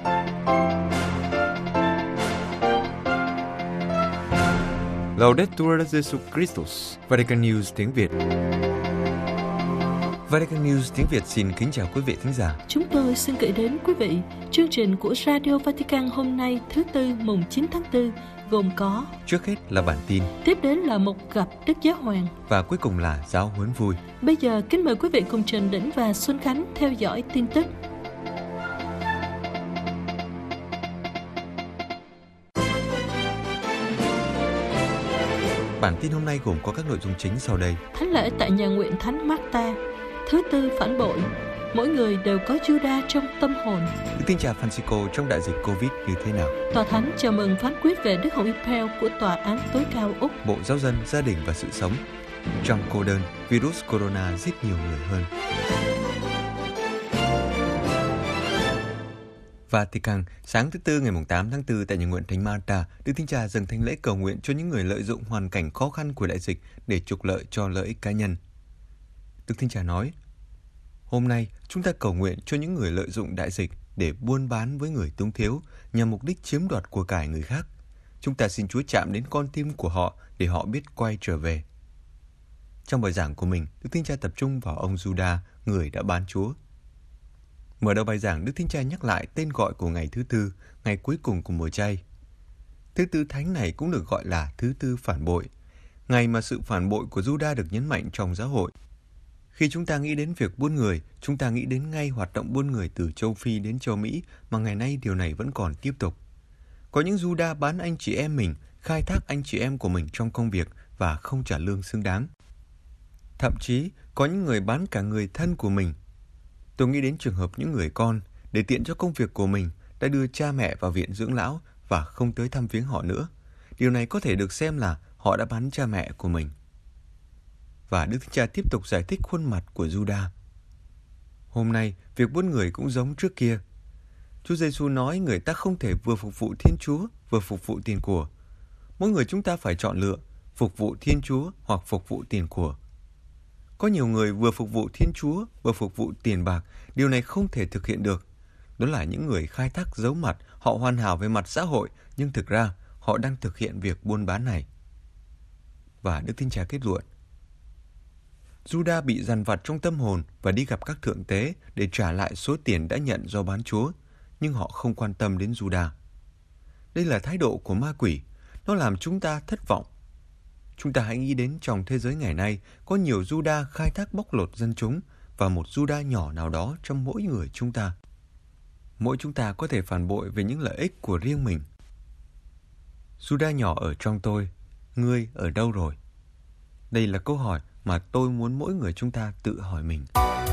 Laudetur Jesus Christus, Vatican News tiếng Việt. Vatican News tiếng Việt xin kính chào quý vị thính giả. Chúng tôi xin gửi đến quý vị chương trình của Radio Vatican hôm nay thứ Tư mùng 9 tháng 4 gồm có: trước hết là bản tin, tiếp đến là một gặp Đức Giáo Hoàng và cuối cùng là giáo huấn vui. Bây giờ kính mời quý vị cùng Trần Đỉnh và Xuân Khánh theo dõi tin tức. Bản tin hôm nay gồm có các nội dung chính sau đây. Thánh lễ tại nhà nguyện Thánh Marta, thứ Tư phản bội, mỗi người đều có Juda trong tâm hồn. Đức Tin Cha Francisco trong đại dịch Covid như thế nào? Tòa Thánh chào mừng phán quyết về Đức Hồng Y của Tòa án tối cao Úc. Bộ Giáo dân, Gia đình và Sự sống. Trong cô đơn, virus corona giết nhiều người hơn. Vatican, sáng thứ Tư ngày 8 tháng 4 tại nhà nguyện Thánh Marta, Đức Thánh Cha dâng thánh lễ cầu nguyện cho những người lợi dụng hoàn cảnh khó khăn của đại dịch để trục lợi cho lợi ích cá nhân. Đức Thánh Cha nói: hôm nay chúng ta cầu nguyện cho những người lợi dụng đại dịch để buôn bán với người túng thiếu nhằm mục đích chiếm đoạt của cải người khác. Chúng ta xin Chúa chạm đến con tim của họ để họ biết quay trở về. Trong bài giảng của mình, Đức Thánh Cha tập trung vào ông Juda, người đã bán Chúa. Mở đầu bài giảng, Đức Thánh Cha nhắc lại tên gọi của ngày thứ Tư, ngày cuối cùng của mùa chay. Thứ Tư Thánh này cũng được gọi là thứ Tư phản bội, ngày mà sự phản bội của Juda được nhấn mạnh trong giáo hội. Khi chúng ta nghĩ đến việc buôn người, chúng ta nghĩ đến ngay hoạt động buôn người từ châu Phi đến châu Mỹ, mà ngày nay điều này vẫn còn tiếp tục. Có những Juda bán anh chị em mình, khai thác anh chị em của mình trong công việc và không trả lương xứng đáng. Thậm chí, có những người bán cả người thân của mình. Tôi nghĩ đến trường hợp những người con, để tiện cho công việc của mình, đã đưa cha mẹ vào viện dưỡng lão và không tới thăm viếng họ nữa. Điều này có thể được xem là họ đã bán cha mẹ của mình. Và Đức Thánh Cha tiếp tục giải thích khuôn mặt của Juda. Hôm nay, việc buôn người cũng giống trước kia. Chúa Giêsu nói người ta không thể vừa phục vụ Thiên Chúa, vừa phục vụ tiền của. Mỗi người chúng ta phải chọn lựa, phục vụ Thiên Chúa hoặc phục vụ tiền của. Có nhiều người vừa phục vụ Thiên Chúa, vừa phục vụ tiền bạc. Điều này không thể thực hiện được. Đó là những người khai thác giấu mặt, họ hoàn hảo về mặt xã hội, nhưng thực ra họ đang thực hiện việc buôn bán này. Và Đức Thánh Cha kết luận: Juda bị dằn vặt trong tâm hồn và đi gặp các thượng tế để trả lại số tiền đã nhận do bán Chúa, nhưng họ không quan tâm đến Juda. Đây là thái độ của ma quỷ, nó làm chúng ta thất vọng. Chúng ta hãy nghĩ đến trong thế giới ngày nay có nhiều Juda khai thác bóc lột dân chúng và một Juda nhỏ nào đó trong mỗi người chúng ta. Mỗi chúng ta có thể phản bội về những lợi ích của riêng mình. Juda nhỏ ở trong tôi, ngươi ở đâu rồi? Đây là câu hỏi mà tôi muốn mỗi người chúng ta tự hỏi mình.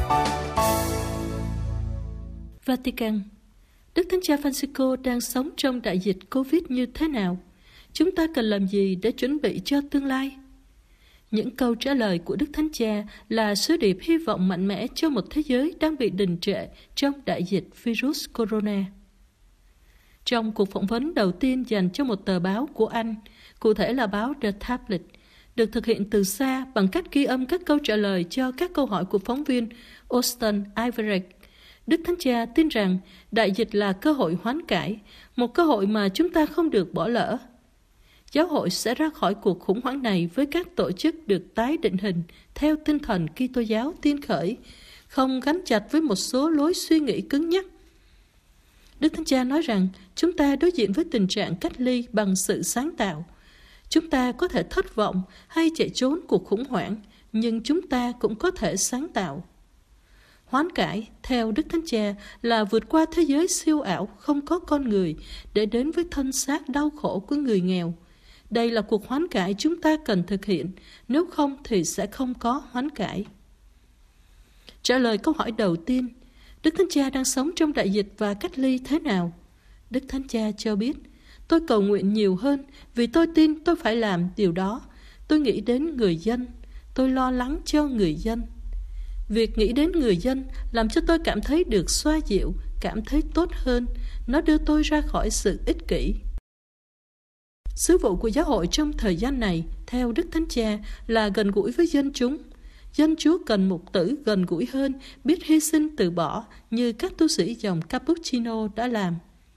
Vatican, Đức Thánh Cha Francisco đang sống trong đại dịch Covid như thế nào? Chúng ta cần làm gì để chuẩn bị cho tương lai? Những câu trả lời của Đức Thánh Cha là sứ điệp hy vọng mạnh mẽ cho một thế giới đang bị đình trệ trong đại dịch virus corona. Trong cuộc phỏng vấn đầu tiên dành cho một tờ báo của Anh, cụ thể là báo The Tablet, được thực hiện từ xa bằng cách ghi âm các câu trả lời cho các câu hỏi của phóng viên Austin Iverick, Đức Thánh Cha tin rằng đại dịch là cơ hội hoán cải, một cơ hội mà chúng ta không được bỏ lỡ. Giáo hội sẽ ra khỏi cuộc khủng hoảng này với các tổ chức được tái định hình theo tinh thần Kitô giáo tiên khởi, không gắn chặt với một số lối suy nghĩ cứng nhắc. Đức Thánh Cha nói rằng chúng ta đối diện với tình trạng cách ly bằng sự sáng tạo. Chúng ta có thể thất vọng hay chạy trốn cuộc khủng hoảng, nhưng chúng ta cũng có thể sáng tạo. Hoán cải, theo Đức Thánh Cha, là vượt qua thế giới siêu ảo không có con người để đến với thân xác đau khổ của người nghèo. Đây là cuộc hoán cải chúng ta cần thực hiện, nếu không thì sẽ không có hoán cải. Trả lời câu hỏi đầu tiên, Đức Thánh Cha đang sống trong đại dịch và cách ly thế nào? Đức Thánh Cha cho biết, tôi cầu nguyện nhiều hơn vì tôi tin tôi phải làm điều đó. Tôi nghĩ đến người dân, tôi lo lắng cho người dân. Việc nghĩ đến người dân làm cho tôi cảm thấy được xoa dịu, cảm thấy tốt hơn. Nó đưa tôi ra khỏi sự ích kỷ. Sứ vụ của giáo hội trong thời gian này, theo Đức Thánh Cha, là gần gũi với dân chúng. Dân Chúa cần mục tử gần gũi hơn, biết hy sinh từ bỏ như các tu sĩ dòng Cappuccino đã làm.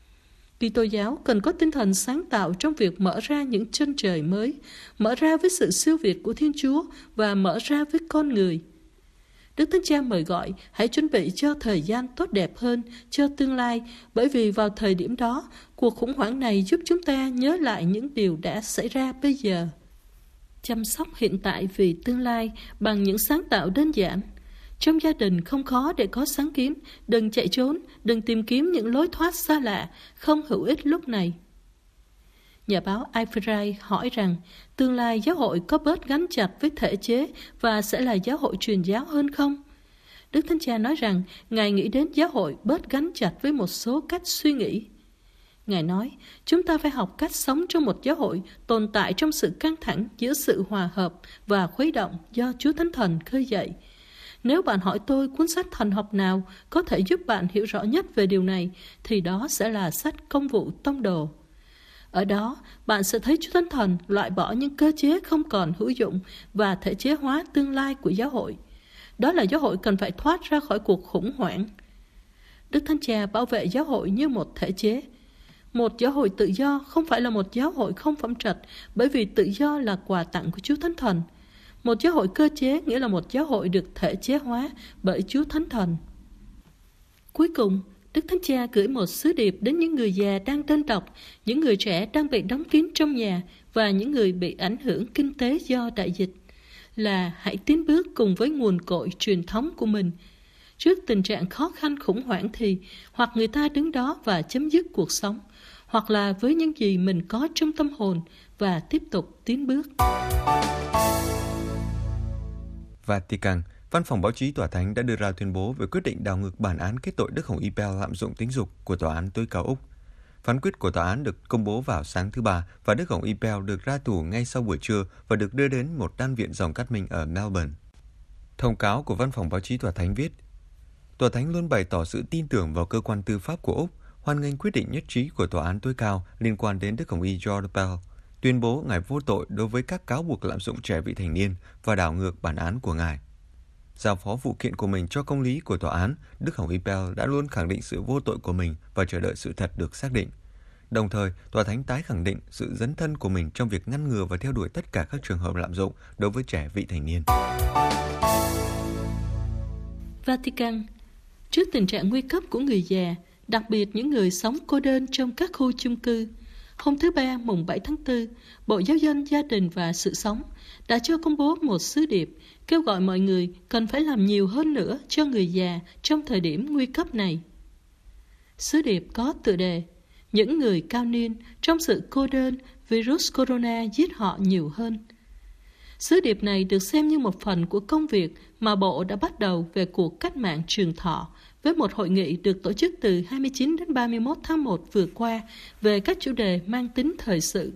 Kitô giáo cần có tinh thần sáng tạo trong việc mở ra những chân trời mới, mở ra với sự siêu việt của Thiên Chúa và mở ra với con người. Đức Thánh Cha mời gọi hãy chuẩn bị cho thời gian tốt đẹp hơn, cho tương lai, bởi vì vào thời điểm đó, cuộc khủng hoảng này giúp chúng ta nhớ lại những điều đã xảy ra bây giờ. Chăm sóc hiện tại vì tương lai bằng những sáng tạo đơn giản. Trong gia đình không khó để có sáng kiến, đừng chạy trốn, đừng tìm kiếm những lối thoát xa lạ, không hữu ích lúc này. Nhà báo Ivray hỏi rằng tương lai giáo hội có bớt gắn chặt với thể chế và sẽ là giáo hội truyền giáo hơn không? Đức Thánh Cha nói rằng Ngài nghĩ đến giáo hội bớt gắn chặt với một số cách suy nghĩ. Ngài nói, chúng ta phải học cách sống trong một giáo hội tồn tại trong sự căng thẳng giữa sự hòa hợp và khuấy động do Chúa Thánh Thần khơi dậy. Nếu bạn hỏi tôi cuốn sách thần học nào có thể giúp bạn hiểu rõ nhất về điều này, thì đó sẽ là sách Công vụ Tông đồ. Ở đó, bạn sẽ thấy Chúa Thánh Thần loại bỏ những cơ chế không còn hữu dụng và thể chế hóa tương lai của giáo hội. Đó là giáo hội cần phải thoát ra khỏi cuộc khủng hoảng. Đức Thánh Cha bảo vệ giáo hội như một thể chế. Một giáo hội tự do không phải là một giáo hội không phẩm trật, bởi vì tự do là quà tặng của Chúa Thánh Thần. Một giáo hội cơ chế nghĩa là một giáo hội được thể chế hóa bởi Chúa Thánh Thần. Cuối cùng, Đức Thánh Cha gửi một sứ điệp đến những người già đang đơn độc, những người trẻ đang bị đóng kín trong nhà và những người bị ảnh hưởng kinh tế do đại dịch, là hãy tiến bước cùng với nguồn cội truyền thống của mình. Trước tình trạng khó khăn khủng hoảng thì hoặc người ta đứng đó và chấm dứt cuộc sống, hoặc là với những gì mình có trong tâm hồn và tiếp tục tiến bước. Vatican, Văn phòng báo chí Tòa Thánh đã đưa ra tuyên bố về quyết định đảo ngược bản án kết tội Đức Hồng Y Bell lạm dụng tính dục của Tòa án tối cao Úc. Phán quyết của tòa án được công bố vào sáng thứ Ba và Đức Hồng Y Bell được ra tù ngay sau buổi trưa và được đưa đến một đan viện dòng cát minh ở Melbourne. Thông cáo của Văn phòng báo chí Tòa Thánh viết, Tòa Thánh luôn bày tỏ sự tin tưởng vào cơ quan tư pháp của Úc, hoan nghênh quyết định nhất trí của Tòa án tối cao liên quan đến Đức Hồng Y George Bell, tuyên bố Ngài vô tội đối với các cáo buộc lạm dụng trẻ vị thành niên và đảo ngược bản án của Ngài. Giao phó vụ kiện của mình cho công lý của tòa án, Đức Hồng Y Bell đã luôn khẳng định sự vô tội của mình và chờ đợi sự thật được xác định. Đồng thời, Tòa Thánh tái khẳng định sự dấn thân của mình trong việc ngăn ngừa và theo đuổi tất cả các trường hợp lạm dụng đối với trẻ vị thành niên. Vatican. Trước tình trạng nguy cấp của người già, đặc biệt những người sống cô đơn trong các khu chung cư, hôm thứ Ba mùng 7 tháng 4, Bộ Giáo dân, Gia đình và Sự sống đã cho công bố một sứ điệp kêu gọi mọi người cần phải làm nhiều hơn nữa cho người già trong thời điểm nguy cấp này. Sứ điệp có tựa đề Những người cao niên trong sự cô đơn, virus corona giết họ nhiều hơn. Sứ điệp này được xem như một phần của công việc mà Bộ đã bắt đầu về cuộc cách mạng trường thọ với một hội nghị được tổ chức từ 29 đến 31 tháng 1 vừa qua về các chủ đề mang tính thời sự.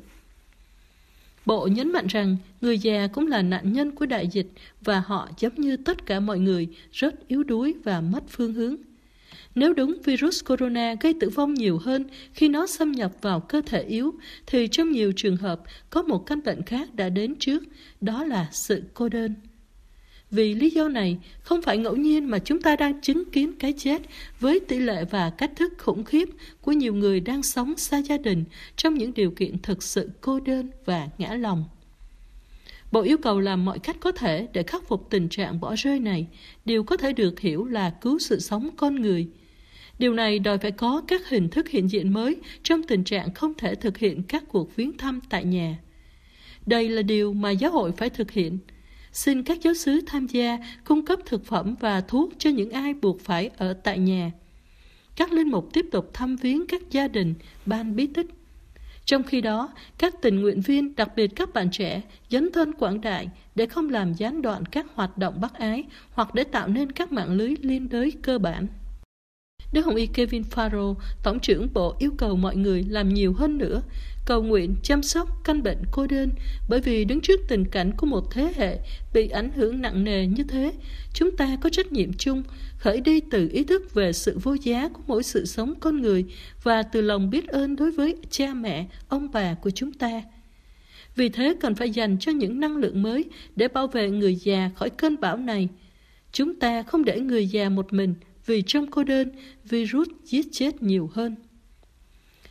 Bộ nhấn mạnh rằng người già cũng là nạn nhân của đại dịch và họ giống như tất cả mọi người rất yếu đuối và mất phương hướng. Nếu đúng virus corona gây tử vong nhiều hơn khi nó xâm nhập vào cơ thể yếu, thì trong nhiều trường hợp có một căn bệnh khác đã đến trước, đó là sự cô đơn. Vì lý do này, không phải ngẫu nhiên mà chúng ta đang chứng kiến cái chết với tỷ lệ và cách thức khủng khiếp của nhiều người đang sống xa gia đình trong những điều kiện thực sự cô đơn và ngã lòng. Bộ yêu cầu làm mọi cách có thể để khắc phục tình trạng bỏ rơi này. Điều có thể được hiểu là cứu sự sống con người. Điều này đòi phải có các hình thức hiện diện mới trong tình trạng không thể thực hiện các cuộc viếng thăm tại nhà. Đây là điều mà giáo hội phải thực hiện. Xin các giáo xứ tham gia cung cấp thực phẩm và thuốc cho những ai buộc phải ở tại nhà. Các linh mục tiếp tục thăm viếng các gia đình, ban bí tích. Trong khi đó, các tình nguyện viên, đặc biệt các bạn trẻ, dấn thân quảng đại để không làm gián đoạn các hoạt động bác ái hoặc để tạo nên các mạng lưới liên đới cơ bản. Đức Hồng Y Kevin Farrell, Tổng trưởng Bộ yêu cầu mọi người làm nhiều hơn nữa, cầu nguyện, chăm sóc căn bệnh cô đơn, bởi vì đứng trước tình cảnh của một thế hệ bị ảnh hưởng nặng nề như thế, chúng ta có trách nhiệm chung, khởi đi từ ý thức về sự vô giá của mỗi sự sống con người và từ lòng biết ơn đối với cha mẹ, ông bà của chúng ta. Vì thế cần phải dành cho những năng lượng mới để bảo vệ người già khỏi cơn bão này. Chúng ta không để người già một mình, vì trong cô đơn, virus giết chết nhiều hơn.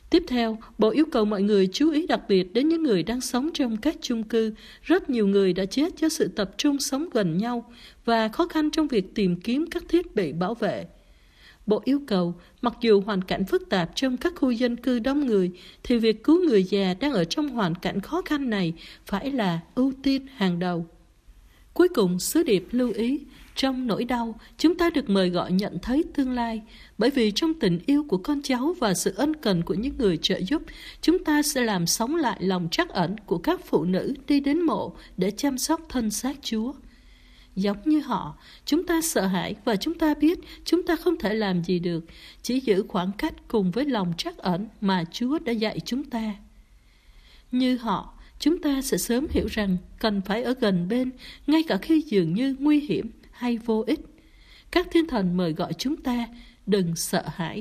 Tiếp theo, Bộ yêu cầu mọi người chú ý đặc biệt đến những người đang sống trong các chung cư. Rất nhiều người đã chết do sự tập trung sống gần nhau và khó khăn trong việc tìm kiếm các thiết bị bảo vệ. Bộ yêu cầu, mặc dù hoàn cảnh phức tạp trong các khu dân cư đông người, thì việc cứu người già đang ở trong hoàn cảnh khó khăn này phải là ưu tiên hàng đầu. Cuối cùng, sứ điệp lưu ý, trong nỗi đau, chúng ta được mời gọi nhận thấy tương lai, bởi vì trong tình yêu của con cháu và sự ân cần của những người trợ giúp, chúng ta sẽ làm sống lại lòng trắc ẩn của các phụ nữ đi đến mộ để chăm sóc thân xác Chúa. Giống như họ, chúng ta sợ hãi và chúng ta biết chúng ta không thể làm gì được, chỉ giữ khoảng cách cùng với lòng trắc ẩn mà Chúa đã dạy chúng ta. Như họ, chúng ta sẽ sớm hiểu rằng cần phải ở gần bên, ngay cả khi dường như nguy hiểm hay vô ích. Các thiên thần mời gọi chúng ta, đừng sợ hãi.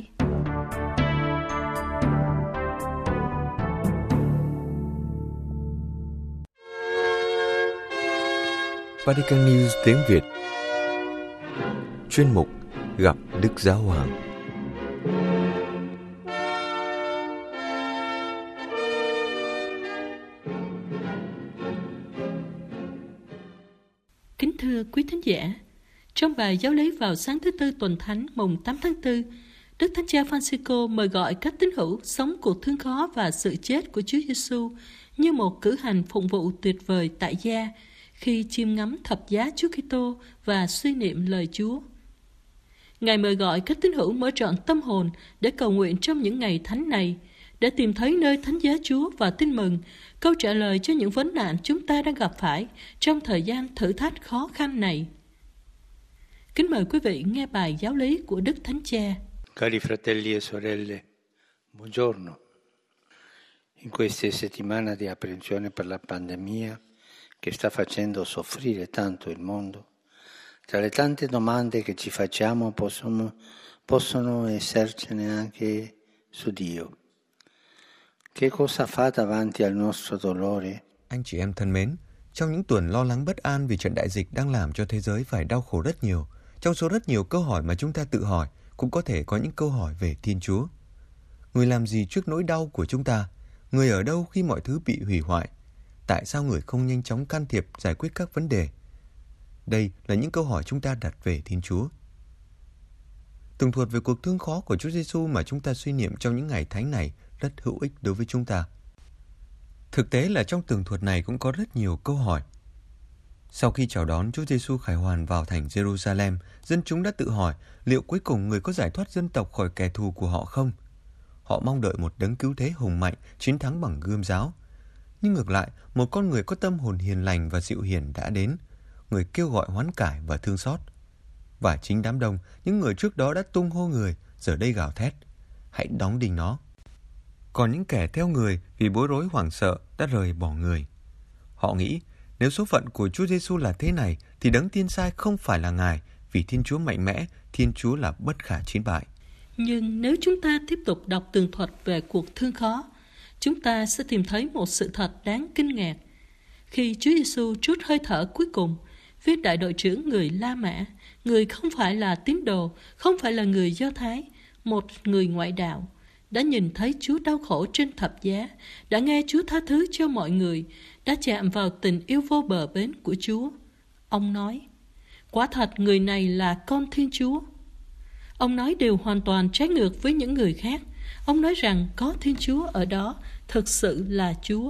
Vatican News tiếng Việt. Chuyên mục Gặp Đức Giáo Hoàng. Kính thưa quý thính giả, trong bài giáo lý vào sáng thứ Tư tuần Thánh mùng 8 tháng 4, Đức Thánh Cha Francisco mời gọi các tín hữu sống cuộc thương khó và sự chết của Chúa Giêsu như một cử hành phụng vụ tuyệt vời tại gia khi chiêm ngắm thập giá Chúa Kitô và suy niệm lời Chúa. Ngài mời gọi các tín hữu mở trọn tâm hồn để cầu nguyện trong những ngày thánh này, để tìm thấy nơi thánh giá Chúa và tin mừng, câu trả lời cho những vấn nạn chúng ta đang gặp phải trong thời gian thử thách khó khăn này. Kính mời quý vị nghe bài giáo lý của Đức Thánh Cha. Cari fratelli e sorelle, buongiorno. In queste settimane di apprensione per la pandemia che sta facendo soffrire tanto il mondo, tra le tante domande che ci facciamo possono essercene anche su Dio. Che cosa fa davanti al nostro dolore? Anh chị em thân mến, trong những tuần lo lắng bất an vì trận đại dịch đang làm cho thế giới phải đau khổ rất nhiều, trong số rất nhiều câu hỏi mà chúng ta tự hỏi, cũng có thể có những câu hỏi về Thiên Chúa. Người làm gì trước nỗi đau của chúng ta? Người ở đâu khi mọi thứ bị hủy hoại? Tại sao người không nhanh chóng can thiệp giải quyết các vấn đề? Đây là những câu hỏi chúng ta đặt về Thiên Chúa. Tường thuật về cuộc thương khó của Chúa Giêsu mà chúng ta suy niệm trong những ngày thánh này rất hữu ích đối với chúng ta. Thực tế là trong tường thuật này cũng có rất nhiều câu hỏi. Sau khi chào đón Chúa Giêsu khải hoàn vào thành Jerusalem, dân chúng đã tự hỏi liệu cuối cùng người có giải thoát dân tộc khỏi kẻ thù của họ không? Họ mong đợi một đấng cứu thế hùng mạnh, chiến thắng bằng gươm giáo. Nhưng ngược lại, một con người có tâm hồn hiền lành và dịu hiền đã đến, người kêu gọi hoán cải và thương xót. Và chính đám đông, những người trước đó đã tung hô người, giờ đây gào thét: hãy đóng đinh nó. Còn những kẻ theo người vì bối rối hoảng sợ đã rời bỏ người. Họ nghĩ nếu số phận của Chúa Giêsu là thế này thì đấng tiên sai không phải là Ngài, vì Thiên Chúa mạnh mẽ, Thiên Chúa là bất khả chiến bại. Nhưng nếu chúng ta tiếp tục đọc tường thuật về cuộc thương khó, chúng ta sẽ tìm thấy một sự thật đáng kinh ngạc. Khi Chúa Giêsu trút hơi thở cuối cùng, viên đại đội trưởng người La Mã, người không phải là tín đồ, không phải là người Do Thái, một người ngoại đạo, đã nhìn thấy Chúa đau khổ trên thập giá, đã nghe Chúa tha thứ cho mọi người, đã chạm vào tình yêu vô bờ bến của Chúa. Ông nói, quả thật người này là con Thiên Chúa. Ông nói điều hoàn toàn trái ngược với những người khác. Ông nói rằng có Thiên Chúa ở đó, thực sự là Chúa.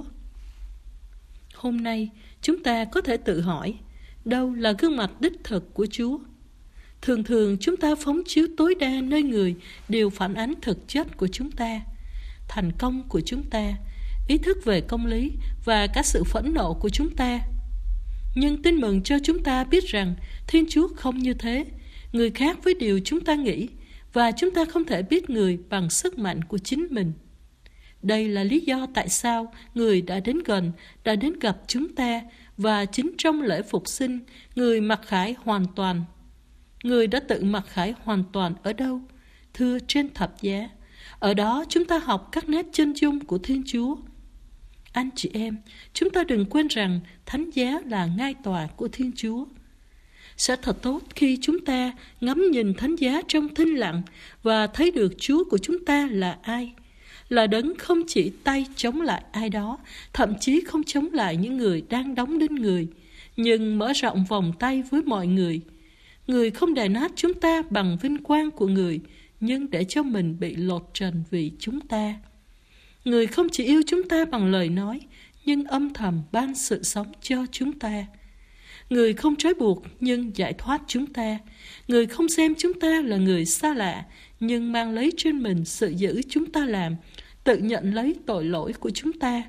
Hôm nay, chúng ta có thể tự hỏi, đâu là gương mặt đích thực của Chúa? Thường thường chúng ta phóng chiếu tối đa nơi người đều phản ánh thực chất của chúng ta, thành công của chúng ta, ý thức về công lý và cả sự phẫn nộ của chúng ta. Nhưng tin mừng cho chúng ta biết rằng Thiên Chúa không như thế, người khác với điều chúng ta nghĩ, và chúng ta không thể biết người bằng sức mạnh của chính mình. Đây là lý do tại sao người đã đến gần, đã đến gặp chúng ta, và chính trong lễ phục sinh, người mặc khải hoàn toàn. Người đã tự mặc khải hoàn toàn ở đâu? Thưa, trên thập giá. Ở đó chúng ta học các nét chân dung của Thiên Chúa. Anh chị em, chúng ta đừng quên rằng thánh giá là ngai tòa của Thiên Chúa. Sẽ thật tốt khi chúng ta ngắm nhìn thánh giá trong thinh lặng và thấy được Chúa của chúng ta là ai. là đấng không chỉ tay chống lại ai đó, thậm chí không chống lại những người đang đóng đinh người, nhưng mở rộng vòng tay với mọi người. Người không đè nát chúng ta bằng vinh quang của người, nhưng để cho mình bị lột trần vì chúng ta. Người không chỉ yêu chúng ta bằng lời nói, nhưng âm thầm ban sự sống cho chúng ta. Người không trói buộc, nhưng giải thoát chúng ta. Người không xem chúng ta là người xa lạ, nhưng mang lấy trên mình sự dữ chúng ta làm, tự nhận lấy tội lỗi của chúng ta.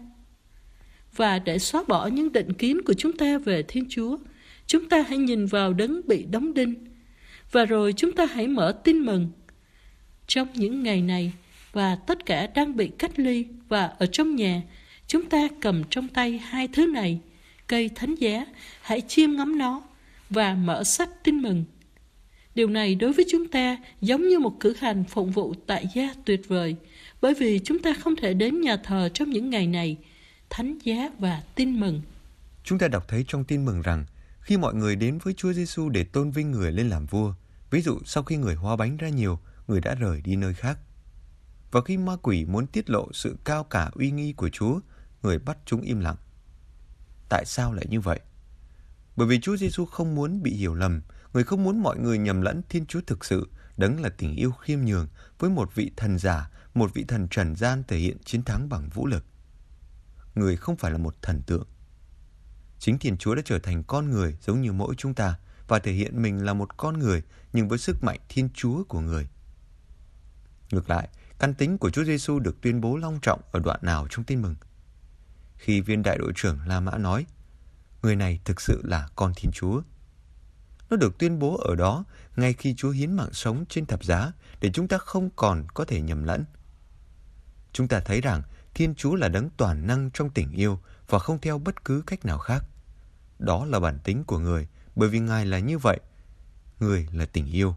Và để xóa bỏ những định kiến của chúng ta về Thiên Chúa, chúng ta hãy nhìn vào đấng bị đóng đinh. Và rồi chúng ta hãy mở tin mừng. Trong những ngày này, và tất cả đang bị cách ly và ở trong nhà, chúng ta cầm trong tay hai thứ này, cây thánh giá, hãy chiêm ngắm nó và mở sách tin mừng. Điều này đối với chúng ta giống như một cử hành phụng vụ tại gia tuyệt vời, bởi vì chúng ta không thể đến nhà thờ trong những ngày này. Thánh giá và tin mừng. Chúng ta đọc thấy trong tin mừng rằng khi mọi người đến với Chúa Giêsu để tôn vinh người lên làm vua, ví dụ sau khi người hóa bánh ra nhiều, người đã rời đi nơi khác. Và khi ma quỷ muốn tiết lộ sự cao cả uy nghi của Chúa, người bắt chúng im lặng. Tại sao lại như vậy? Bởi vì Chúa Giêsu không muốn bị hiểu lầm, người không muốn mọi người nhầm lẫn Thiên Chúa thực sự, đấng là tình yêu khiêm nhường với một vị thần giả, một vị thần trần gian thể hiện chiến thắng bằng vũ lực. Người không phải là một thần tượng. Chính Thiên Chúa đã trở thành con người giống như mỗi chúng ta và thể hiện mình là một con người nhưng với sức mạnh Thiên Chúa của người. Ngược lại, căn tính của Chúa Giêsu được tuyên bố long trọng ở đoạn nào trong tin mừng? Khi viên đại đội trưởng La Mã nói, người này thực sự là con Thiên Chúa. Nó được tuyên bố ở đó ngay khi Chúa hiến mạng sống trên thập giá để chúng ta không còn có thể nhầm lẫn. Chúng ta thấy rằng Thiên Chúa là đấng toàn năng trong tình yêu và không theo bất cứ cách nào khác. Đó là bản tính của người, bởi vì Ngài là như vậy. Người là tình yêu.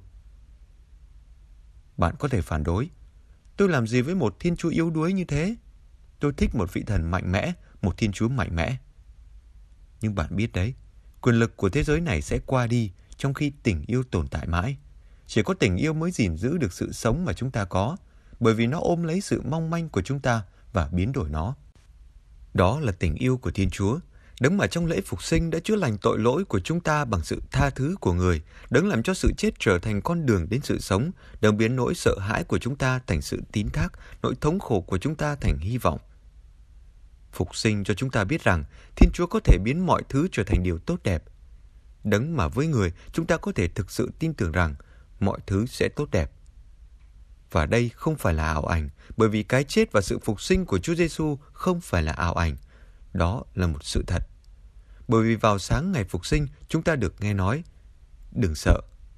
Bạn có thể phản đối. Tôi làm gì với một Thiên Chúa yếu đuối như thế? Tôi thích một vị thần mạnh mẽ, một Thiên Chúa mạnh mẽ. Nhưng bạn biết đấy, quyền lực của thế giới này sẽ qua đi trong khi tình yêu tồn tại mãi. Chỉ có tình yêu mới gìn giữ được sự sống mà chúng ta có, bởi vì nó ôm lấy sự mong manh của chúng ta và biến đổi nó. Đó là tình yêu của Thiên Chúa, đấng mà trong lễ phục sinh đã chữa lành tội lỗi của chúng ta bằng sự tha thứ của người, đấng làm cho sự chết trở thành con đường đến sự sống, đấng biến nỗi sợ hãi của chúng ta thành sự tín thác, nỗi thống khổ của chúng ta thành hy vọng. Phục sinh cho chúng ta biết rằng Thiên Chúa có thể biến mọi thứ trở thành điều tốt đẹp. Đấng mà với người chúng ta có thể thực sự tin tưởng rằng mọi thứ sẽ tốt đẹp. Và đây không phải là ảo ảnh, bởi vì cái chết và sự phục sinh của Chúa Giêsu không phải là ảo ảnh. Đó là một sự thật. Bởi vì vào sáng ngày phục sinh, chúng ta được nghe nói, đừng sợ.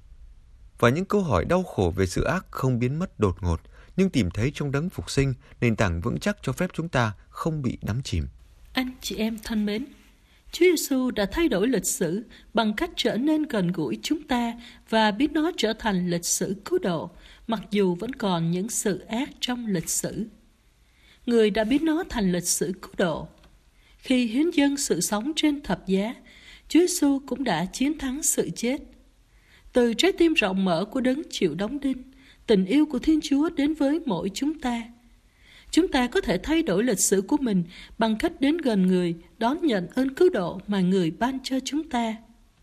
Và những câu hỏi đau khổ về sự ác không biến mất đột ngột, nhưng tìm thấy trong đấng phục sinh nền tảng vững chắc cho phép chúng ta không bị đắm chìm. Anh chị em thân mến, Chúa Giêsu đã thay đổi lịch sử bằng cách trở nên gần gũi chúng ta và biến nó trở thành lịch sử cứu độ, mặc dù vẫn còn những sự ác trong lịch sử. Người đã biến nó thành lịch sử cứu độ. Khi hiến dâng sự sống trên thập giá, Chúa Giêsu cũng đã chiến thắng sự chết. Từ trái tim rộng mở của đấng chịu đóng đinh, tình yêu của Thiên Chúa đến với mỗi chúng ta. Chúng ta có thể thay đổi lịch sử của mình bằng cách đến gần người, đón nhận ơn cứu độ mà người ban cho chúng ta.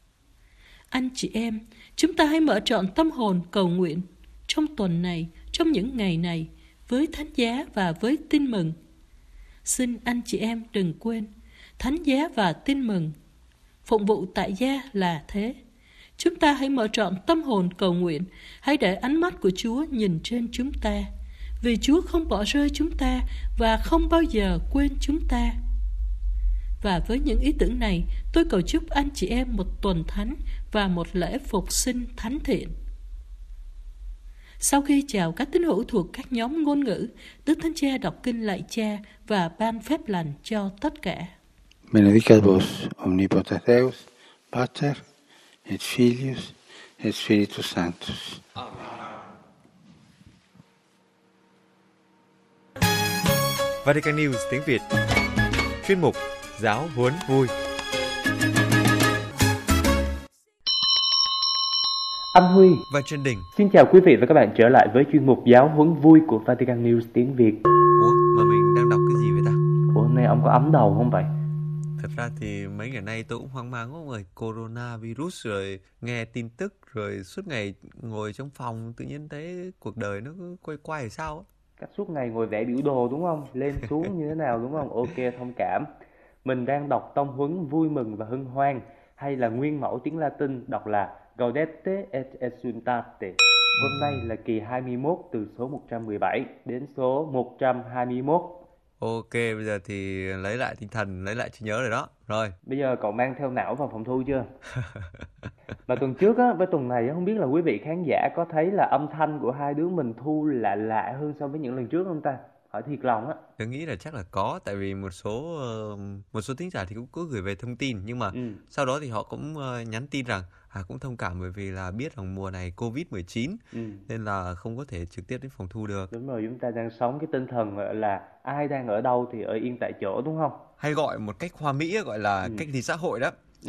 Anh chị em, chúng ta hãy mở trọn tâm hồn cầu nguyện trong tuần này, trong những ngày này, với thánh giá và với tin mừng. Xin anh chị em đừng quên, thánh giá và tin mừng. Phụng vụ tại gia là thế. Chúng ta hãy mở trọn tâm hồn cầu nguyện, hãy để ánh mắt của Chúa nhìn trên chúng ta, vì Chúa không bỏ rơi chúng ta và không bao giờ quên chúng ta. Và với những ý tưởng này, tôi cầu chúc anh chị em một tuần thánh và một lễ phục sinh thánh thiện. Sau khi chào các tín hữu thuộc các nhóm ngôn ngữ, Đức Thánh Cha đọc kinh lạy Cha và ban phép lành cho tất cả. Benedicat vos omnipotens Deus, Pater et Filius et Spiritus Sanctus. Vatican News tiếng Việt. Chuyên mục Giáo huấn vui. Anh Huy và Trần Đình xin chào quý vị và các bạn trở lại với chuyên mục Giáo huấn vui của Vatican News tiếng Việt. Ủa, Mà mình đang đọc cái gì vậy ta? Ủa, hôm nay ông có ấm đầu không vậy? Thật ra thì mấy ngày nay tôi cũng hoang mang quá rồi. Coronavirus rồi nghe tin tức rồi suốt ngày ngồi trong phòng tự nhiên thấy cuộc đời nó cứ quay quay hay sao á. Cách suốt ngày ngồi vẽ biểu đồ đúng không? Lên xuống như thế nào đúng không? Ok, thông cảm. Mình đang đọc tông huấn vui mừng và hân hoan, hay là nguyên mẫu tiếng Latin đọc là Gaudete et Exultate. Hôm nay là kỳ 21 từ số 117 đến số 121. Ok, bây giờ thì lấy lại tinh thần, lấy lại trí nhớ rồi đó. Rồi. Bây giờ cậu mang theo não vào phòng thu chưa? Mà tuần trước á, với tuần này á, không biết là quý vị khán giả có thấy là âm thanh của hai đứa mình thu lạ hơn so với những lần trước không ta? Hỏi thiệt lòng á. Tôi nghĩ là chắc là có, tại vì một số thính giả thì cũng có gửi về thông tin, nhưng mà sau đó thì họ cũng nhắn tin rằng cũng thông cảm bởi vì là biết rằng mùa này Covid-19 nên là không có thể trực tiếp đến phòng thu được. Đúng rồi, chúng ta đang sống cái tinh thần gọi là ai đang ở đâu thì ở yên tại chỗ đúng không? Hay gọi một cách hoa mỹ gọi là cách ly xã hội đó.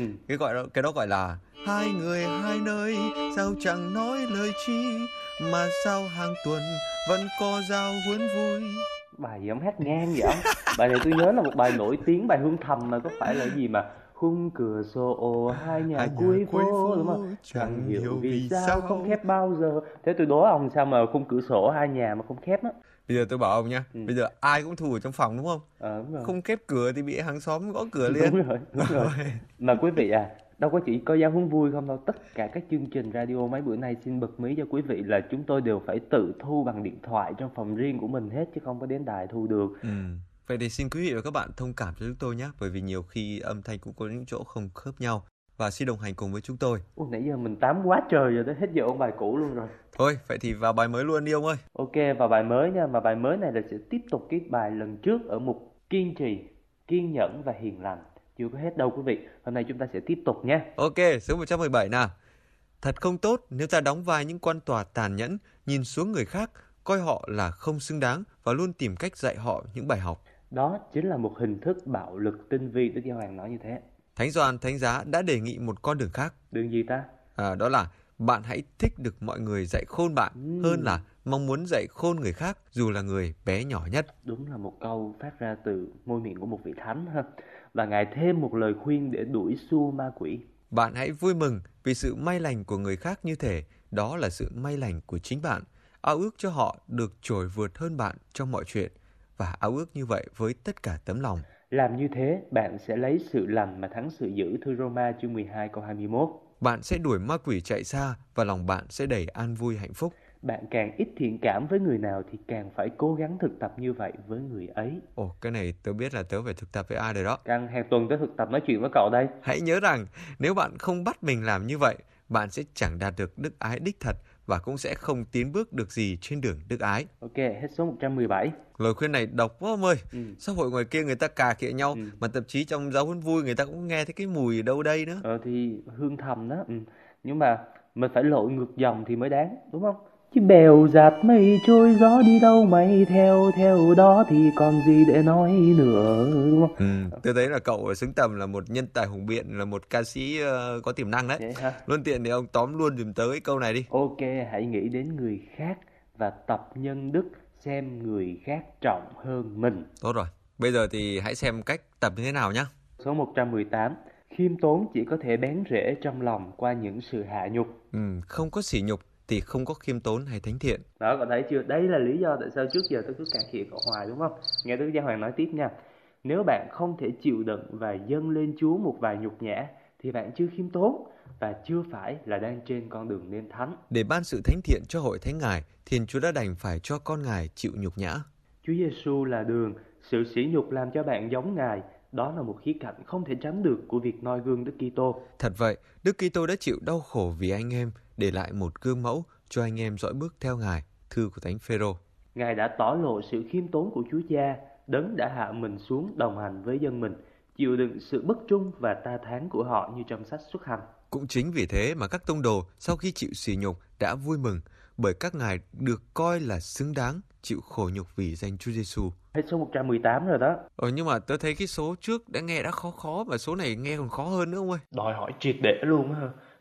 Cái đó gọi là hai người hai nơi, sao chẳng nói lời chi, mà sao hàng tuần vẫn có giao huấn vui. Bài gì ông hát ngang vậy? Bài này tôi nhớ là một bài nổi tiếng, bài Hương Thầm mà, có phải là gì mà khung cửa sổ hai nhà cuối phố đúng không? Chẳng hiểu vì sao không khép bao giờ. Thế tôi đố ông sao mà khung cửa sổ hai nhà mà không khép á. Bây giờ tôi bảo ông nhá, bây giờ ai cũng thu ở trong phòng đúng không? Đúng rồi. Không khép cửa thì bị hàng xóm gõ cửa liền. Đúng rồi. Mà quý vị đâu có chỉ có giáo huấn vui không đâu. Tất cả các chương trình radio mấy bữa nay xin bật mí cho quý vị là chúng tôi đều phải tự thu bằng điện thoại trong phòng riêng của mình hết, chứ không có đến đài thu được. Vậy thì xin quý vị và các bạn thông cảm cho chúng tôi nhé, bởi vì nhiều khi âm thanh cũng có những chỗ không khớp nhau, và xin đồng hành cùng với chúng tôi. Nãy giờ mình tám quá trời rồi, tới hết giờ ôn bài cũ luôn rồi. Thôi, vậy thì vào bài mới luôn đi ông ơi. Ok, vào bài mới nha. Mà bài mới này là sẽ tiếp tục cái bài lần trước ở mục kiên trì, kiên nhẫn và hiền lành. Chưa có hết đâu quý vị. Hôm nay chúng ta sẽ tiếp tục nhé. Ok, số 117 nào. Thật không tốt nếu ta đóng vai những quan tòa tàn nhẫn, nhìn xuống người khác, coi họ là không xứng đáng và luôn tìm cách dạy họ những bài học. Đó chính là một hình thức bạo lực tinh vi, Đức Giáo Hoàng nói như thế. Thánh Gioan Thánh Giá đã đề nghị một con đường khác. Đường gì ta? Đó là bạn hãy thích được mọi người dạy khôn bạn hơn là mong muốn dạy khôn người khác dù là người bé nhỏ nhất. Đúng là một câu phát ra từ môi miệng của một vị thánh ha. Và Ngài thêm một lời khuyên để đuổi xua ma quỷ. Bạn hãy vui mừng vì sự may lành của người khác như thể đó là sự may lành của chính bạn. Ao ước cho họ được trội vượt hơn bạn trong mọi chuyện, và ao ước như vậy với tất cả tấm lòng. Làm như thế, bạn sẽ lấy sự lành mà thắng sự dữ, thư Roma chương 12 câu 21. Bạn sẽ đuổi ma quỷ chạy xa và lòng bạn sẽ đầy an vui hạnh phúc. Bạn càng ít thiện cảm với người nào thì càng phải cố gắng thực tập như vậy với người ấy. Ồ, cái này tớ biết là tớ phải thực tập với ai rồi đó. Căng, hàng tuần tớ thực tập nói chuyện với cậu đây. Hãy nhớ rằng nếu bạn không bắt mình làm như vậy, bạn sẽ chẳng đạt được đức ái đích thật và cũng sẽ không tiến bước được gì trên đường đức ái. Ok, hết số 117. Lời khuyên này độc quá ông ơi. Xã hội ngoài kia người ta cà khịa nhau, mà thậm chí trong giáo huấn vui người ta cũng nghe thấy cái mùi ở đâu đây nữa. Thì Hương Thầm đó. Nhưng mà mình phải lội ngược dòng thì mới đáng, đúng không? Chứ bèo dạt mây trôi gió đi đâu mày theo đó thì còn gì để nói nữa, đúng không? Tôi thấy là cậu xứng tầm là một nhân tài hùng biện, là một ca sĩ có tiềm năng đấy. Vậy hả? Luôn tiện thì ông tóm luôn dùm tớ cái câu này đi. Ok, hãy nghĩ đến người khác và tập nhân đức, xem người khác trọng hơn mình. Tốt rồi, bây giờ thì hãy xem cách tập như thế nào nhé. Số 118. Khiêm tốn chỉ có thể bén rễ trong lòng qua những sự hạ nhục. Không có sỉ nhục thì không có khiêm tốn hay thánh thiện. Đó, cậu thấy chưa? Đây là lý do tại sao trước giờ tôi cứ cà khịa cậu hoài, đúng không? Nghe Đức Giáo Hoàng nói tiếp nha. Nếu bạn không thể chịu đựng và dâng lên Chúa một vài nhục nhã thì bạn chưa khiêm tốn và chưa phải là đang trên con đường nên thánh. Để ban sự thánh thiện cho hội thánh Ngài, Thiên Chúa đã đành phải cho con Ngài chịu nhục nhã. Chúa Giêsu là đường, sự sỉ nhục làm cho bạn giống Ngài. Đó là một khía cạnh không thể tránh được của việc noi gương Đức Kitô. Thật vậy, Đức Kitô đã chịu đau khổ vì anh em, để lại một gương mẫu cho anh em dõi bước theo Ngài. Thư của Thánh Phêrô. Ngài đã tỏ lộ sự khiêm tốn của Chúa Cha, Đấng đã hạ mình xuống đồng hành với dân mình, chịu đựng sự bất trung và ta thán của họ như trong sách Xuất Hành. Cũng chính vì thế mà các tông đồ sau khi chịu sỉ nhục đã vui mừng, bởi các ngài được coi là xứng đáng chịu khổ nhục vì danh Chúa Giêsu. Hết số 118 rồi đó. Nhưng mà tớ thấy cái số trước đã nghe đã khó mà số này nghe còn khó hơn nữa ông ơi. Đòi hỏi triệt để luôn á.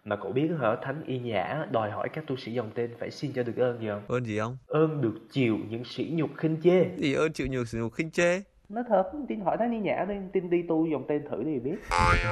Mà cậu biết hả, Thánh Y Nhã đòi hỏi các tu sĩ dòng tên phải xin cho được ơn gì không? Ơn gì không? Ơn được chịu những sỉ nhục khinh chê. Gì ơn chịu nhiều sự khinh chê? Nó thật, tin hỏi Thánh Y Nhã đi, tin đi tu dòng tên thử thì biết.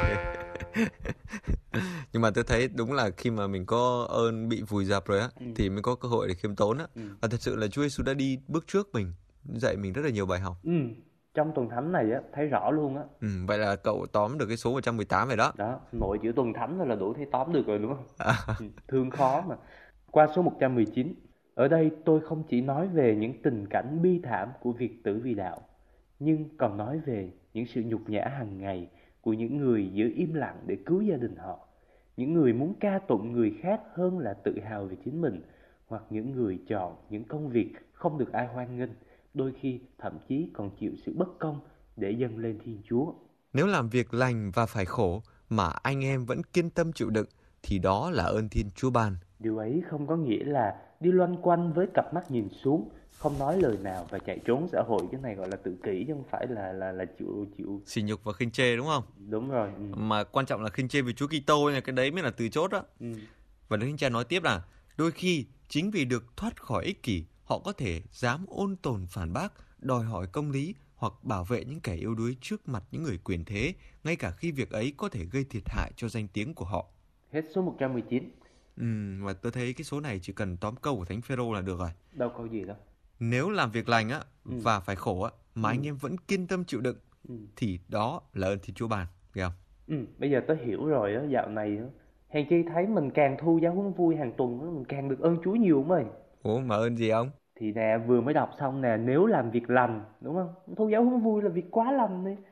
Nhưng mà tôi thấy đúng là khi mà mình có ơn bị vùi dập rồi á, thì mới có cơ hội để khiêm tốn á. Và thật sự là Chúa Giêsu đã đi bước trước mình, dạy mình rất là nhiều bài học. Trong tuần thánh này á, thấy rõ luôn á. Vậy là cậu tóm được cái số 118 rồi đó. Đó, mỗi chữ tuần thánh thôi là đủ thấy tóm được rồi đúng không? Thương khó mà. Qua số 119. Ở đây tôi không chỉ nói về những tình cảnh bi thảm của việc tử vì đạo, nhưng còn nói về những sự nhục nhã hàng ngày của những người giữ im lặng để cứu gia đình họ. Những người muốn ca tụng người khác hơn là tự hào về chính mình, hoặc những người chọn những công việc không được ai hoan nghênh, đôi khi thậm chí còn chịu sự bất công để dâng lên Thiên Chúa. Nếu làm việc lành và phải khổ mà anh em vẫn kiên tâm chịu đựng thì đó là ơn Thiên Chúa ban. Điều ấy không có nghĩa là đi loanh quanh với cặp mắt nhìn xuống, không nói lời nào và chạy trốn xã hội. Cái này gọi là tự kỷ chứ không phải là chịu Sỉ nhục và khinh chê đúng không? Đúng rồi. Mà quan trọng là khinh chê vì Chúa Kitô nha, cái đấy mới là từ chốt đó. Và Đức Thánh Cha nói tiếp là đôi khi chính vì được thoát khỏi ích kỷ, họ có thể dám ôn tồn phản bác, đòi hỏi công lý hoặc bảo vệ những kẻ yếu đuối trước mặt những người quyền thế, ngay cả khi việc ấy có thể gây thiệt hại cho danh tiếng của họ. Hết số 119. Và tôi thấy cái số này chỉ cần tóm câu của Thánh Phêrô là được rồi. Đâu câu gì đâu. Nếu làm việc lành á và phải khổ á mà anh em vẫn kiên tâm chịu đựng thì đó là ơn Thiên Chúa ban, nghe không? Bây giờ tớ hiểu rồi á, dạo này á, hèn chi thấy mình càng thu giáo huấn vui hàng tuần á, mình càng được ơn Chúa nhiều mày. Ủa mà ơn gì không? Thì nè, vừa mới đọc xong nè, nếu làm việc lành, đúng không? Thu giáo huấn vui là việc quá lành đi.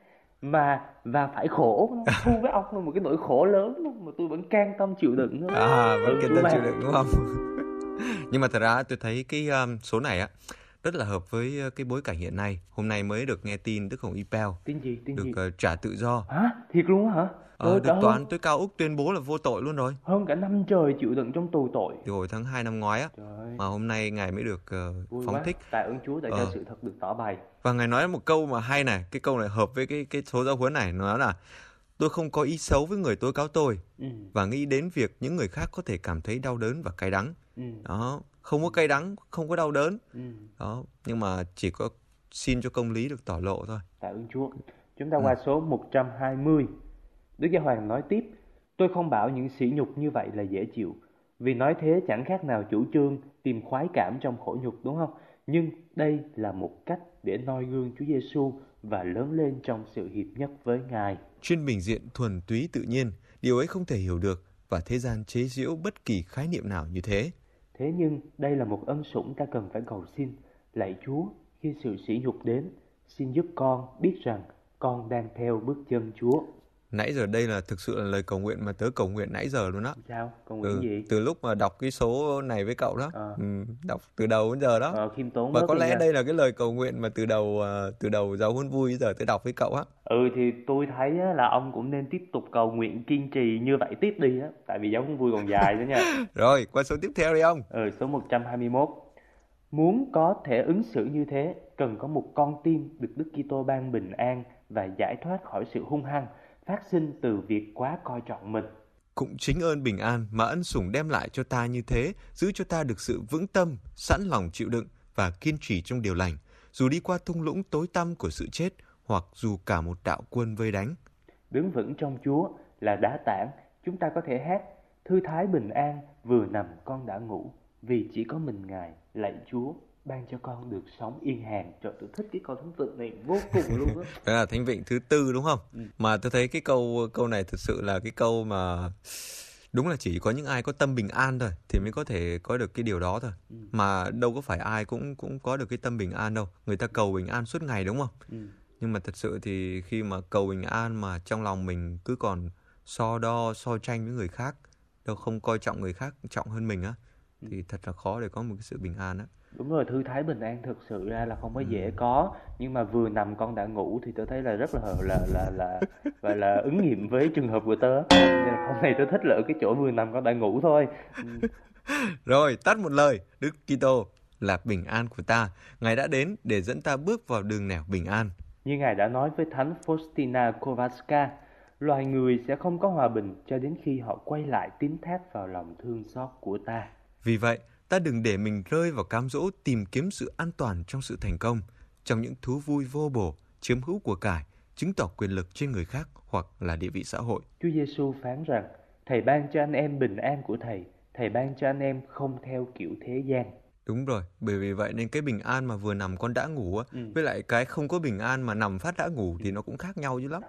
Và phải khổ, thu với ông là một cái nỗi khổ lớn mà tôi vẫn can tâm chịu đựng. Vẫn kiên tâm chịu đựng đúng không? Nhưng mà thật ra tôi thấy cái số này á rất là hợp với cái bối cảnh hiện nay. Hôm nay mới được nghe tin Đức Hồng Ipel được trả tự do. Hả? Thiệt luôn hả? Được tòa án tối cao Úc tuyên bố là vô tội luôn rồi. Hơn cả năm trời chịu đựng trong tù tội. Từ hồi tháng 2 năm ngoái á. Mà hôm nay Ngài mới được phóng thích. Tạ ơn Chúa đã cho sự thật được tỏ bày. Và Ngài nói một câu mà hay này. Cái câu này hợp với cái số giáo huấn này. Nó nói là tôi không có ý xấu với người tố cáo tôi. Và nghĩ đến việc những người khác có thể cảm thấy đau đớn và cay đắng. Đó. Không có cay đắng, không có đau đớn. Đó. Nhưng mà chỉ có xin cho công lý được tỏ lộ thôi. Tạ ơn Chúa. Chúng ta qua số 120. Đức Giáo Hoàng nói tiếp, tôi không bảo những sỉ nhục như vậy là dễ chịu, vì nói thế chẳng khác nào chủ trương tìm khoái cảm trong khổ nhục, đúng không? Nhưng đây là một cách để noi gương Chúa Giêsu và lớn lên trong sự hiệp nhất với Ngài. Chuyên bình diện thuần túy tự nhiên, điều ấy không thể hiểu được và thế gian chế giễu bất kỳ khái niệm nào như thế. Thế nhưng đây là một ân sủng ta cần phải cầu xin. Lạy Chúa, khi sự sỉ nhục đến, xin giúp con biết rằng con đang theo bước chân Chúa. Nãy giờ đây là thực sự là lời cầu nguyện mà tớ cầu nguyện nãy giờ luôn đó. Sao? Cầu nguyện gì? Từ lúc mà đọc cái số này với cậu đó. Đọc từ đầu đến giờ đó. Khiêm tốn. Và có lẽ đây là cái lời cầu nguyện mà từ đầu giáo huấn vui giờ tới đọc với cậu á. Thì tôi thấy là ông cũng nên tiếp tục cầu nguyện kiên trì như vậy tiếp đi á. Tại vì giáo huấn vui còn dài nữa nha. Rồi, qua số tiếp theo đi ông. Số 121. Muốn có thể ứng xử như thế, cần có một con tim được Đức Kitô ban bình an và giải thoát khỏi sự hung hăng phát sinh từ việc quá coi trọng mình. Cũng chính ơn bình an mà ân sủng đem lại cho ta như thế, giữ cho ta được sự vững tâm, sẵn lòng chịu đựng và kiên trì trong điều lành, dù đi qua thung lũng tối tăm của sự chết hoặc dù cả một đạo quân vây đánh. Đứng vững trong Chúa là đá tảng, chúng ta có thể hát thư thái bình an, vừa nằm con đã ngủ, vì chỉ có mình Ngài, lạy Chúa, ban cho con được sống yên hàng. Trời, tôi thích cái câu thánh vịnh này vô cùng luôn á. Đó là thánh vịnh thứ 4 đúng không? Mà tôi thấy cái câu này thực sự là cái câu mà đúng là chỉ có những ai có tâm bình an thôi thì mới có thể có được cái điều đó thôi. Mà đâu có phải ai cũng có được cái tâm bình an đâu. Người ta cầu bình an suốt ngày đúng không? Nhưng mà thật sự thì khi mà cầu bình an mà trong lòng mình cứ còn so đo, so tranh với người khác, đâu không coi trọng người khác trọng hơn mình á, thì thật là khó để có một cái sự bình an á. Đúng rồi, thư thái bình an thực sự ra là không có dễ có, nhưng mà vừa nằm con đã ngủ thì tôi thấy là rất là ứng nghiệm với trường hợp của tớ. Nên hôm nay tôi thích là ở cái chỗ vừa nằm con đã ngủ thôi. Rồi, tắt một lời, Đức Kitô là bình an của ta. Ngài đã đến để dẫn ta bước vào đường nẻo bình an. Như Ngài đã nói với Thánh Faustina Kowalska, Loài người sẽ không có hòa bình cho đến khi họ quay lại tín thác vào lòng thương xót của ta. Vì vậy, ta đừng để mình rơi vào cám dỗ tìm kiếm sự an toàn trong sự thành công, trong những thú vui vô bổ, chiếm hữu của cải, chứng tỏ quyền lực trên người khác hoặc là địa vị xã hội. Chúa Giêsu phán rằng, Thầy ban cho anh em bình an của Thầy, Thầy ban cho anh em không theo kiểu thế gian. Đúng rồi, bởi vì vậy nên cái bình an mà vừa nằm con đã ngủ á, với lại cái không có bình an mà nằm phát đã ngủ thì nó cũng khác nhau dữ lắm.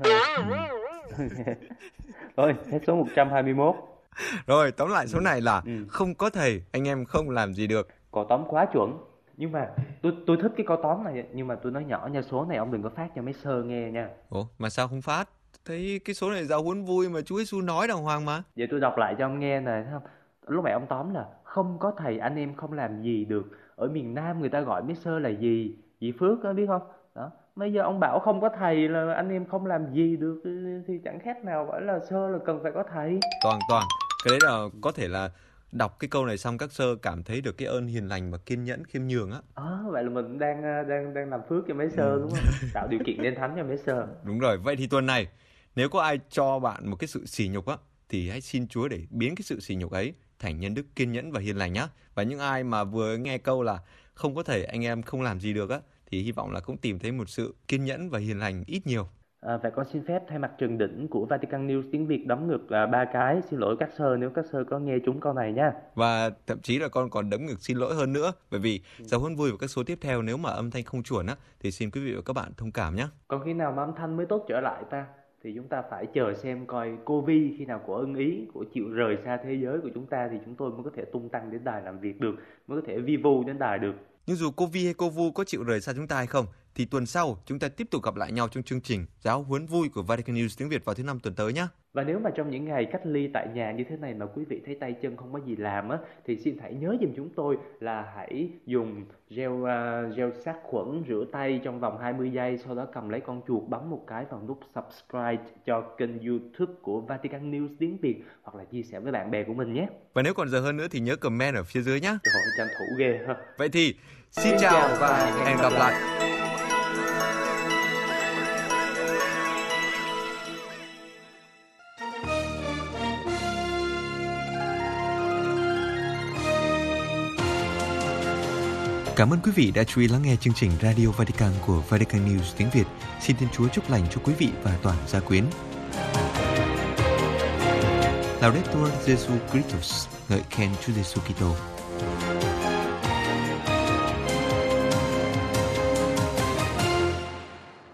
Thôi, hết số 121. Rồi, tóm lại số này là không có thầy, anh em không làm gì được. Câu tóm quá chuẩn. Nhưng mà tôi thích cái câu tóm này, nhưng mà tôi nói nhỏ nha, số này ông đừng có phát cho mấy sơ nghe nha. Ủa, mà sao không phát? Thấy cái số này giáo huấn vui mà Chúa Giêsu nói đàng hoàng mà. Vậy tôi đọc lại cho ông nghe này, thấy không? Lúc nãy ông tóm là không có thầy anh em không làm gì được. Ở miền Nam người ta gọi mấy sơ là gì? Dì Phước đó, biết không? Đó. Bây giờ ông bảo không có thầy là anh em không làm gì được thì chẳng khác nào gọi là sơ là cần phải có thầy. Toàn, cái đấy là có thể là đọc cái câu này xong các sơ cảm thấy được cái ơn hiền lành và kiên nhẫn khiêm nhường á. Vậy là mình đang làm phước cho mấy sơ đúng không? Tạo điều kiện nên thánh cho mấy sơ. Đúng rồi, vậy thì tuần này nếu có ai cho bạn một cái sự sỉ nhục á thì hãy xin Chúa để biến cái sự sỉ nhục ấy thành nhân đức kiên nhẫn và hiền lành nhá. Và những ai mà vừa nghe câu là không có thầy anh em không làm gì được á thì hy vọng là cũng tìm thấy một sự kiên nhẫn và hiền lành ít nhiều. Vậy con xin phép thay mặt Trần Đỉnh của Vatican News tiếng Việt đấm ngực 3 cái, xin lỗi các sơ nếu các sơ có nghe trúng câu này nha. Và thậm chí là con còn đấm ngực xin lỗi hơn nữa, bởi vì giáo huấn vui vào các số tiếp theo nếu mà âm thanh không chuẩn á thì xin quý vị và các bạn thông cảm nhé. Còn khi nào mà âm thanh mới tốt trở lại ta? Thì chúng ta phải chờ xem coi cô Vi khi nào của ưng ý, của chịu rời xa thế giới của chúng ta thì chúng tôi mới có thể tung tăng đến đài làm việc được, mới có thể vi vu đến đài được. Nhưng dù cô Vi hay cô Vu có chịu rời xa chúng ta hay không, thì tuần sau chúng ta tiếp tục gặp lại nhau trong chương trình Giáo huấn vui của Vatican News tiếng Việt vào thứ 5 tuần tới nhé. Và nếu mà trong những ngày cách ly tại nhà như thế này mà quý vị thấy tay chân không có gì làm á, thì xin hãy nhớ giùm chúng tôi là hãy dùng gel sát khuẩn rửa tay trong vòng 20 giây, sau đó cầm lấy con chuột bấm một cái vào nút subscribe cho kênh YouTube của Vatican News tiếng Việt, hoặc là chia sẻ với bạn bè của mình nhé. Và nếu còn giờ hơn nữa thì nhớ comment ở phía dưới nhé. Trời ơi, tranh thủ ghê ha. Vậy thì xin chào và hẹn gặp lại. Cảm ơn quý vị đã chú ý lắng nghe chương trình Radio Vatican của Vatican News tiếng Việt. Xin Thiên Chúa chúc lành cho quý vị và toàn gia quyến. Laudetur Jesu Christus, ngợi khen Chúa Giêsu Kitô.